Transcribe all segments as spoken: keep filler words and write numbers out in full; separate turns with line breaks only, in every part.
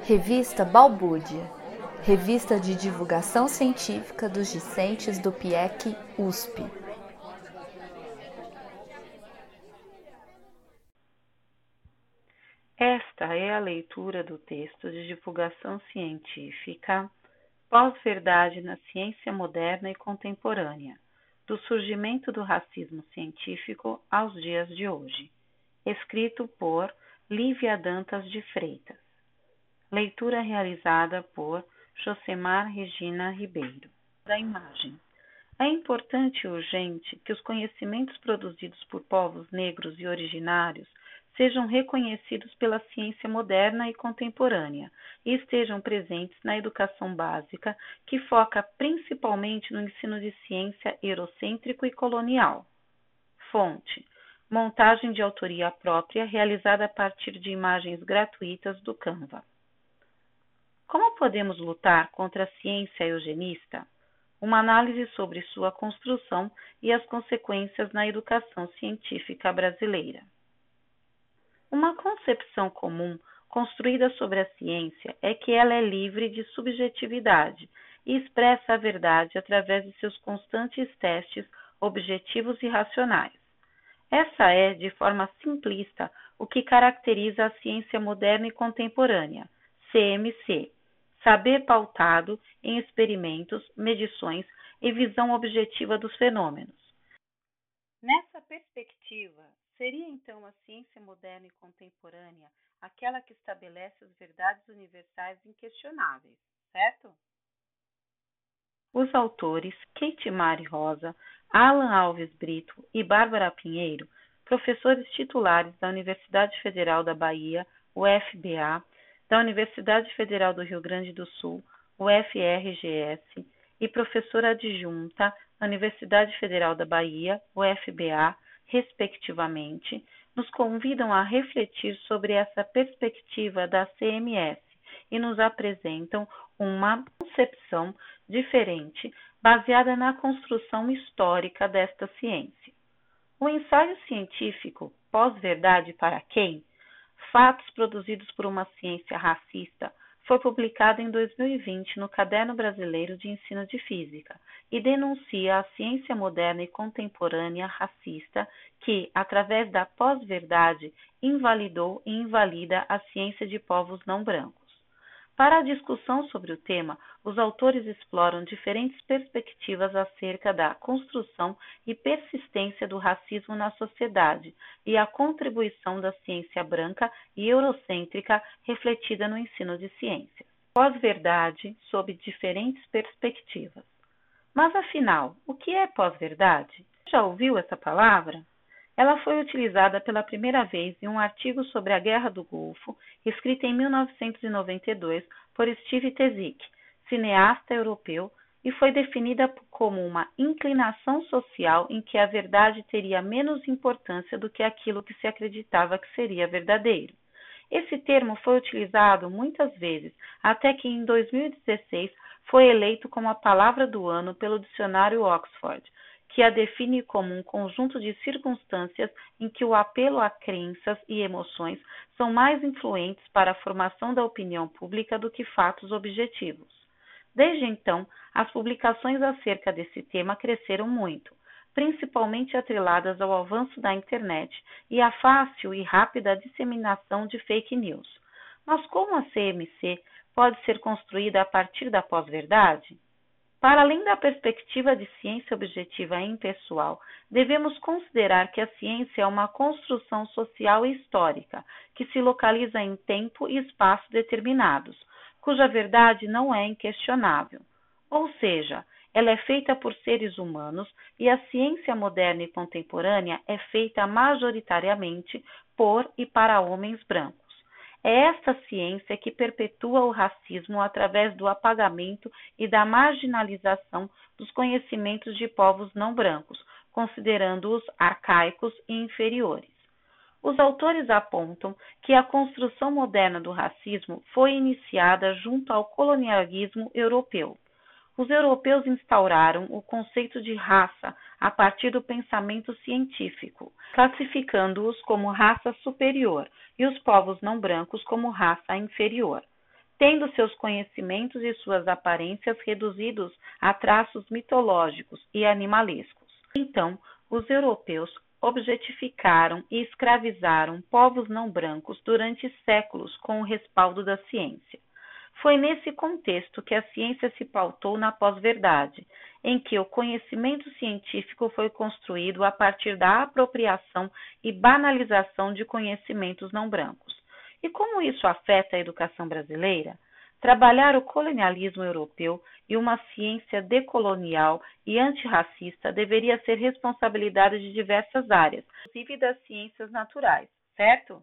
Revista Balbúrdia, revista de divulgação científica dos discentes do P I E C U S P.
Esta é a leitura do texto de divulgação científica Pós-Verdade na Ciência Moderna e Contemporânea, do surgimento do racismo científico aos dias de hoje, escrito por Lívia Dantas de Freitas. Leitura realizada por Josemar Regina Ribeiro. Da imagem. É importante e urgente que os conhecimentos produzidos por povos negros e originários sejam reconhecidos pela ciência moderna e contemporânea e estejam presentes na educação básica, que foca principalmente no ensino de ciência eurocêntrico e colonial. Fonte: montagem de autoria própria realizada a partir de imagens gratuitas do Canva. Como podemos lutar contra a ciência eugenista? Uma análise sobre sua construção e as consequências na educação científica brasileira. Uma concepção comum construída sobre a ciência é que ela é livre de subjetividade e expressa a verdade através de seus constantes testes objetivos e racionais. Essa é, de forma simplista, o que caracteriza a ciência moderna e contemporânea, C M C, saber pautado em experimentos, medições e visão objetiva dos fenômenos. Nessa perspectiva, seria então a ciência moderna e contemporânea aquela que estabelece as verdades universais inquestionáveis, certo? Os autores Kate Mari Rosa, Alan Alves Brito e Bárbara Pinheiro, professores titulares da Universidade Federal da Bahia, U F B A, da Universidade Federal do Rio Grande do Sul, U F R G S, e professora adjunta da Universidade Federal da Bahia, U F B A, respectivamente, nos convidam a refletir sobre essa perspectiva da C M S e nos apresentam uma concepção diferente baseada na construção histórica desta ciência. O ensaio científico Pós-Verdade para quem? Fatos produzidos por uma ciência racista foi publicado em dois mil e vinte no Caderno Brasileiro de Ensino de Física e denuncia a ciência moderna e contemporânea racista que, através da pós-verdade, invalidou e invalida a ciência de povos não brancos. Para a discussão sobre o tema, os autores exploram diferentes perspectivas acerca da construção e persistência do racismo na sociedade e a contribuição da ciência branca e eurocêntrica refletida no ensino de ciências. Pós-verdade sob diferentes perspectivas. Mas, afinal, o que é pós-verdade? Já ouviu essa palavra? Ela foi utilizada pela primeira vez em um artigo sobre a Guerra do Golfo, escrito em mil novecentos e noventa e dois por Steve Tezik, cineasta europeu, e foi definida como uma inclinação social em que a verdade teria menos importância do que aquilo que se acreditava que seria verdadeiro. Esse termo foi utilizado muitas vezes, até que em dois mil e dezesseis foi eleito como a palavra do ano pelo dicionário Oxford, que a define como um conjunto de circunstâncias em que o apelo a crenças e emoções são mais influentes para a formação da opinião pública do que fatos objetivos. Desde então, as publicações acerca desse tema cresceram muito, principalmente atreladas ao avanço da internet e à fácil e rápida disseminação de fake news. Mas como a C M C pode ser construída a partir da pós-verdade? Para além da perspectiva de ciência objetiva e impessoal, devemos considerar que a ciência é uma construção social e histórica, que se localiza em tempo e espaço determinados, cuja verdade não é inquestionável. Ou seja, ela é feita por seres humanos e a ciência moderna e contemporânea é feita majoritariamente por e para homens brancos. É esta ciência que perpetua o racismo através do apagamento e da marginalização dos conhecimentos de povos não brancos, considerando-os arcaicos e inferiores. Os autores apontam que a construção moderna do racismo foi iniciada junto ao colonialismo europeu. Os europeus instauraram o conceito de raça a partir do pensamento científico, classificando-os como raça superior e os povos não brancos como raça inferior. tendo seus conhecimentos e suas aparências reduzidos a traços mitológicos e animalescos. Então, os europeus objetificaram e escravizaram povos não brancos durante séculos com o respaldo da ciência. Foi nesse contexto que a ciência se pautou na pós-verdade, em que o conhecimento científico foi construído a partir da apropriação e banalização de conhecimentos não brancos. E como isso afeta a educação brasileira? Trabalhar o colonialismo europeu e uma ciência decolonial e antirracista deveria ser responsabilidade de diversas áreas, inclusive das ciências naturais, certo?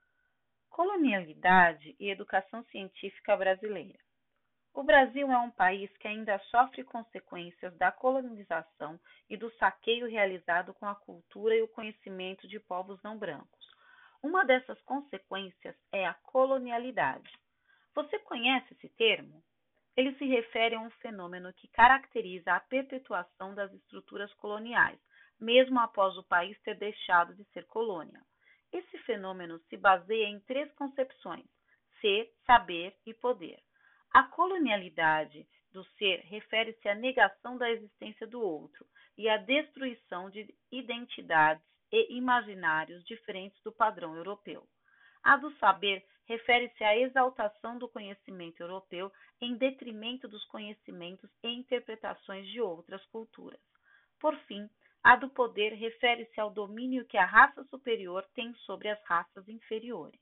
Colonialidade e educação científica brasileira. O Brasil é um país que ainda sofre consequências da colonização e do saqueio realizado com a cultura e o conhecimento de povos não brancos. Uma dessas consequências é a colonialidade. Você conhece esse termo? Ele se refere a um fenômeno que caracteriza a perpetuação das estruturas coloniais, mesmo após o país ter deixado de ser colônia. Esse fenômeno se baseia em três concepções: ser, saber e poder. A colonialidade do ser refere-se à negação da existência do outro e à destruição de identidades e imaginários diferentes do padrão europeu. A do saber refere-se à exaltação do conhecimento europeu em detrimento dos conhecimentos e interpretações de outras culturas. Por fim, a do poder refere-se ao domínio que a raça superior tem sobre as raças inferiores.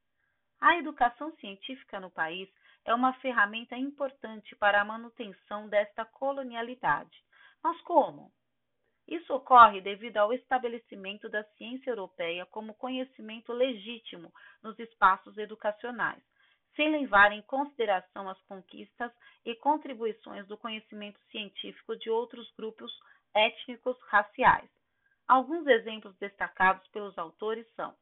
A educação científica no país é uma ferramenta importante para a manutenção desta colonialidade. Mas como? Isso ocorre devido ao estabelecimento da ciência europeia como conhecimento legítimo nos espaços educacionais, sem levar em consideração as conquistas e contribuições do conhecimento científico de outros grupos étnicos raciais. Alguns exemplos destacados pelos autores são: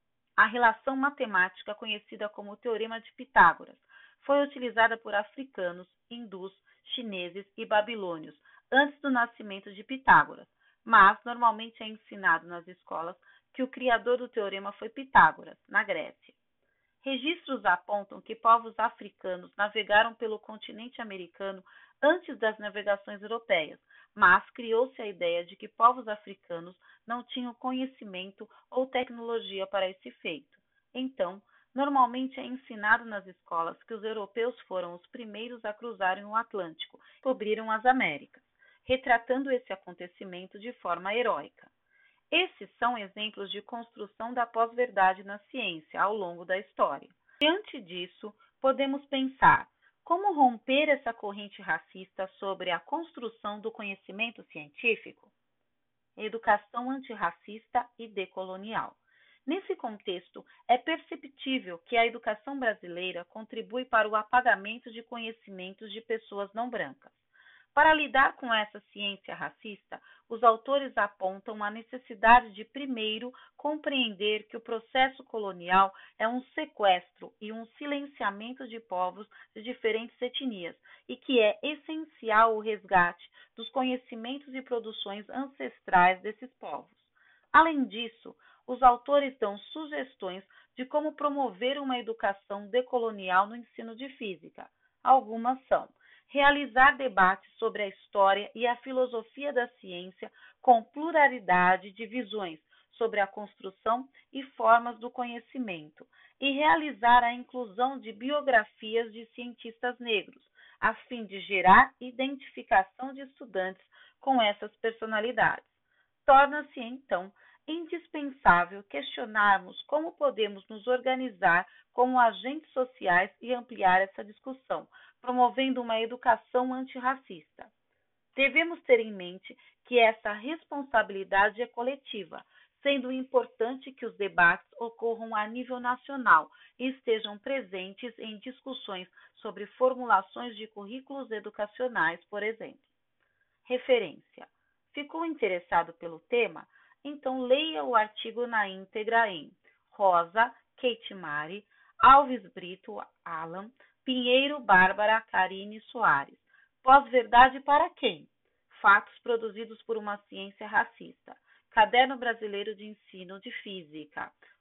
a relação matemática conhecida como Teorema de Pitágoras foi utilizada por africanos, hindus, chineses e babilônios antes do nascimento de Pitágoras, mas normalmente é ensinado nas escolas que o criador do teorema foi Pitágoras, na Grécia. Registros apontam que povos africanos navegaram pelo continente americano antes das navegações europeias, mas criou-se a ideia de que povos africanos não tinham conhecimento ou tecnologia para esse feito. Então, normalmente é ensinado nas escolas que os europeus foram os primeiros a cruzarem o Atlântico e descobriram as Américas, retratando esse acontecimento de forma heróica. Esses são exemplos de construção da pós-verdade na ciência ao longo da história. Diante disso, podemos pensar: como romper essa corrente racista sobre a construção do conhecimento científico? Educação antirracista e decolonial. Nesse contexto, é perceptível que a educação brasileira contribui para o apagamento de conhecimentos de pessoas não brancas. Para lidar com essa ciência racista, os autores apontam a necessidade de, primeiro, compreender que o processo colonial é um sequestro e um silenciamento de povos de diferentes etnias e que é essencial o resgate dos conhecimentos e produções ancestrais desses povos. Além disso, os autores dão sugestões de como promover uma educação decolonial no ensino de física. Algumas são: realizar debates sobre a história e a filosofia da ciência com pluralidade de visões sobre a construção e formas do conhecimento, e realizar a inclusão de biografias de cientistas negros, a fim de gerar identificação de estudantes com essas personalidades. Torna-se, então, indispensável questionarmos como podemos nos organizar como agentes sociais e ampliar essa discussão, promovendo uma educação antirracista. Devemos ter em mente que essa responsabilidade é coletiva, sendo importante que os debates ocorram a nível nacional e estejam presentes em discussões sobre formulações de currículos educacionais, por exemplo. Referência: ficou interessado pelo tema? Então leia o artigo na íntegra em Rosa, Kate Mari, Alves Brito, Alan, Pinheiro, Bárbara, Karine Soares. Pós-verdade para quem? Fatos produzidos por uma ciência racista. Caderno Brasileiro de Ensino de Física.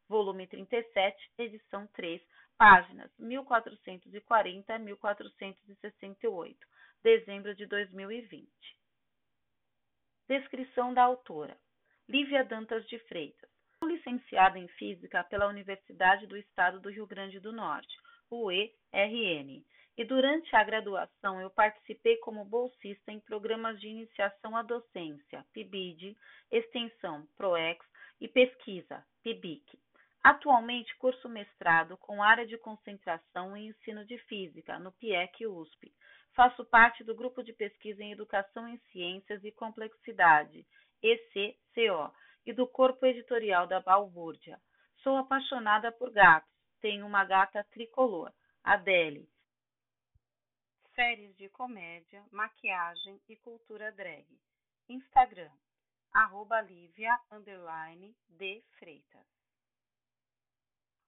volume trinta e sete, edição três, páginas mil quatrocentos e quarenta a mil quatrocentos e sessenta e oito, dezembro de dois mil e vinte. Descrição da autora. Lívia Dantas de Freitas. Sou licenciada em Física pela Universidade do Estado do Rio Grande do Norte, U E R N, e durante a graduação eu participei como bolsista em programas de iniciação à docência, P I B I D, extensão, PROEX e pesquisa, P I B I C. Atualmente curso mestrado com área de concentração em ensino de física, no P I E C U S P. Faço parte do grupo de pesquisa em Educação em Ciências e Complexidade, E C C O, e do corpo editorial da Balbúrdia. Sou apaixonada por gatos. Tenho uma gata tricolor, Adele. Séries de comédia, maquiagem e cultura drag. Instagram, arroba Lívia, underline, de Freitas.